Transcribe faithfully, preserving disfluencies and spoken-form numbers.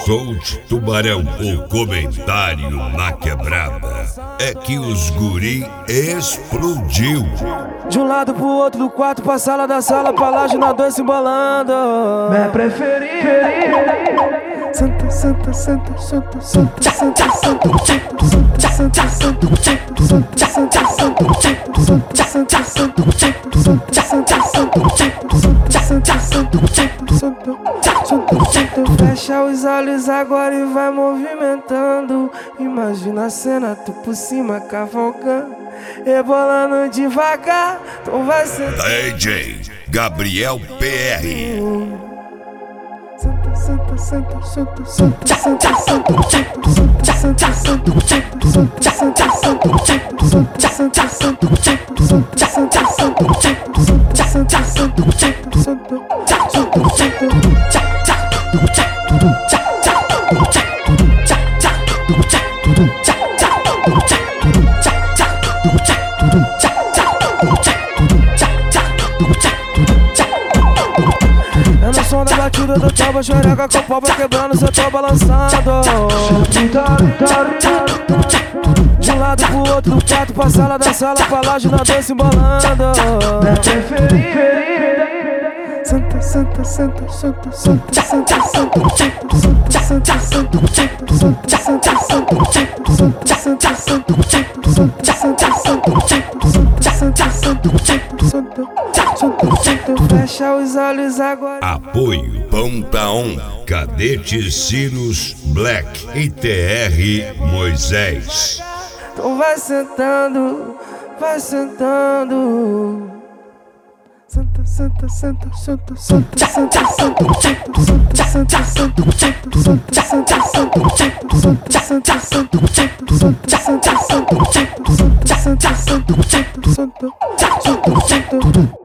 Solte Tubarão, o comentário na quebrada é que os guri explodiu. De um lado pro outro do quarto, pra sala da sala, pra laje na dois se embolando. Minha preferida. Santa, santa, santa, santa, santa, santa, santa, santa, santa, santa. Fecha os olhos agora e vai movimentando. Imagina a cena, tu por cima cavalgando, rebolando devagar. Então vai ser D J Gabriel P R. Santa, santa, santa, santa, santa, santa, santa, santa, santa, santa, santa, é no som da batida do toba, xereca com o pau quebrando, cê tô balançando. De um lado pro outro do quarto, pra sala da sala, pra laje na dois se embolando. Santa, santa, santa, santa, santa, santa, santa, santa, santa, santa. Fecha os olhos agora. Apoio Ponta On, Cadete Cirus Black e T R Moisés. Então vai sentando, vai sentando. Santa, santa, santa, santa, santa, santa, santa, santa, santa, santa, santa, santa, santa, santa, santa.